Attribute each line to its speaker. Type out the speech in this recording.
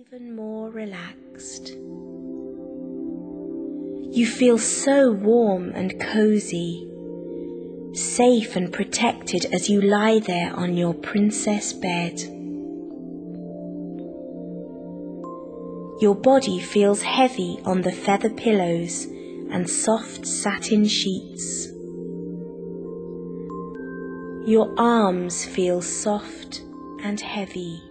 Speaker 1: even more relaxed. You feel so warm and cozy, safe and protected as you lie there on your princess bed. Your body feels heavy on the feather pillows and soft satin sheets. Your arms feel soft and heavy.